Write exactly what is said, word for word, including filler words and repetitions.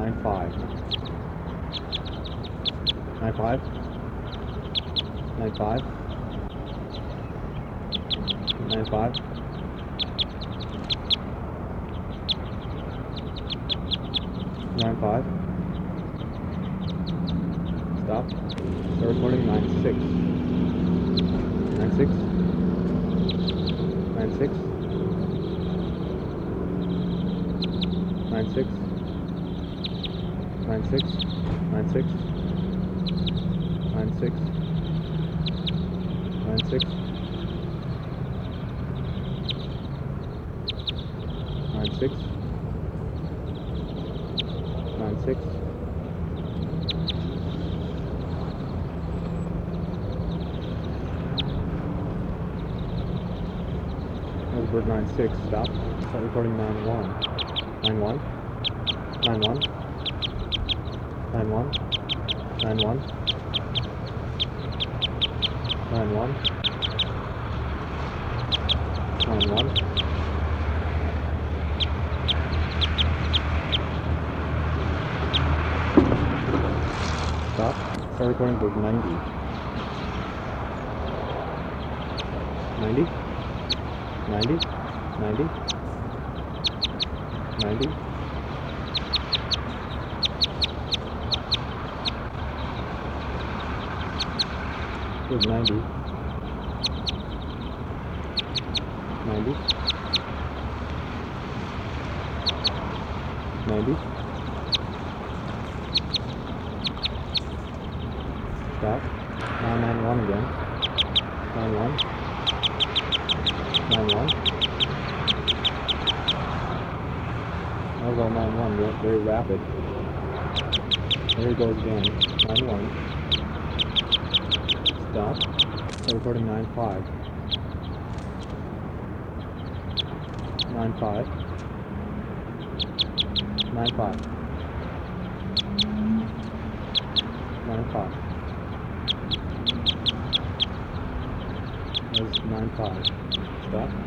nine five. nine five. nine five. nine five. nine five. Stop. Start recording. nine six. nine six. nine six. nine six. nine six. nine six. nine six. nine six. nine six. nine six. Bird nine six, stop. Start recording. nine one. nine one. nine one. nine one. nine one. nine one. nine one. Stop. Start recording. Bird ninety. ninety. ninety, ninety, ninety, good ninety, ninety, ninety, stop, nine ninety-one again, ninety-one, ninety-one. That was all nine one, very rapid. There he goes again. nine one. Stop. Start recording. nine five. nine five. nine five. nine five. That was nine five. Stop.